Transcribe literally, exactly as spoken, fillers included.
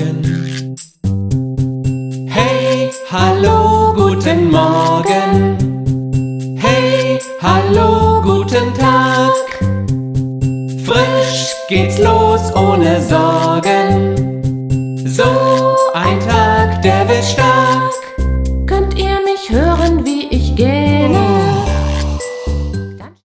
Morgen. Hey, hallo, guten Morgen. Hey, hallo, guten Tag. Frisch geht's los ohne Sorgen. So ein Tag, der wird stark.